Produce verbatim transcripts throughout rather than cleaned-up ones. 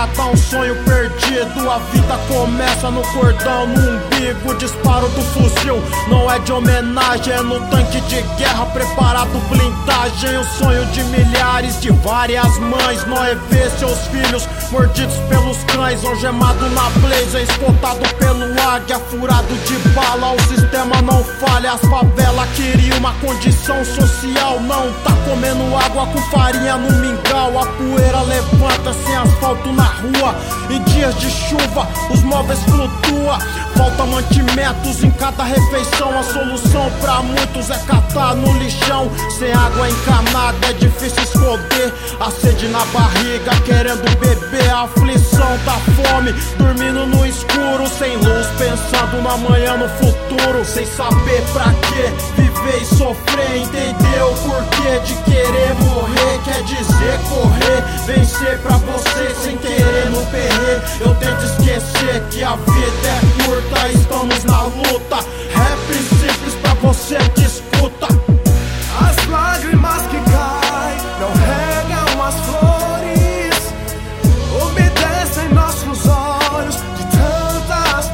resgatar um sonho perdido. A vida começa no cordão, no umbigo. Disparo do fuzil não é de homenagem, é no tanque de guerra preparado blindagem. O sonho de milhares, de várias mães. Não é ver seus filhos mordidos pelos cães, algemado na blazer, espotado pelo águia, furado de bala. O sistema não falha, as favelas queriam uma condição social. Não tá comendo água com farinha no mingau. A poeira levanta sem asfalto na rua. Em dias de chuva os móveis flutuam. Falta mantimentos em cada refeição. A solução pra muitos é catar no lixão. Sem água encanada é difícil esconder a sede na barriga, querendo beber. A aflição da fome, dormindo no escuro, sem luz, pensando no amanhã, no futuro. Sem saber pra que viver e sofrer. Entender o porquê de querer morrer. Quer dizer correr, vencer pra você sem querer no perrer. Eu tento esquecer que a vida é curta, estamos na luta. Rap simples pra você que escuta. As lágrimas que caem não regam as flores, umedecem nossos olhos de tantas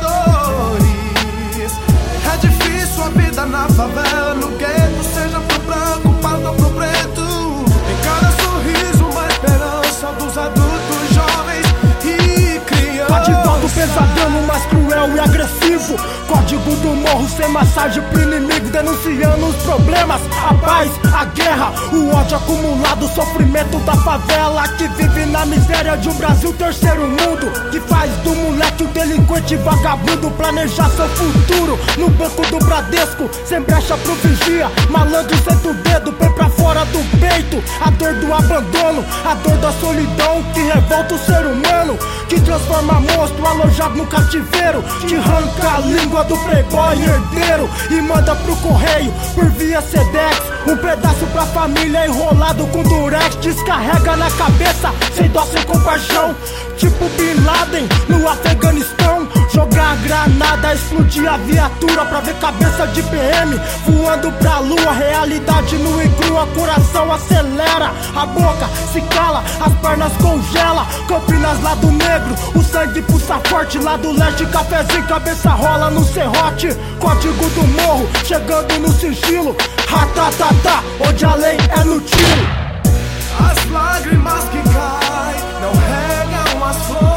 dores. É difícil a vida na favela, no gueto, seja pro branco, pardo ou pro preto. Em cada sorriso uma esperança dos adultos, jovens e crianças. Ativando o pesadelo mais cruel e agressivo. Código do morro sem massagem pro inimigo, denunciando os problemas, a paz, a guerra, o ódio acumulado, o sofrimento da favela que vive na miséria de um Brasil terceiro mundo, que faz do moleque o delinquente vagabundo planejar seu futuro no banco do Bradesco, sem brecha pro vigia, malandro senta o dedo, põe pra fora do peito a dor do abandono, a dor da solidão que revolta o ser humano, que transforma monstro alojado no cativeiro, que arranca a língua do playboy herdeiro e manda pro correio por via Sedex um pedaço pra família enrolado com durex. Descarrega na cabeça sem dó, sem compaixão, tipo Bin Laden no Afeganistão. Jogar granada, explodir a viatura pra ver cabeça de P M voando pra lua. Realidade nua e crua, coração acelera, a boca se cala, as pernas congela. Campinas, lado negro, o sangue pulsa forte. Lado leste, cafezinho, cabeça rola no serrote. Código do morro, chegando no sigilo. Ratatatá, onde a lei é no tiro. As lágrimas que caem não regam as flores,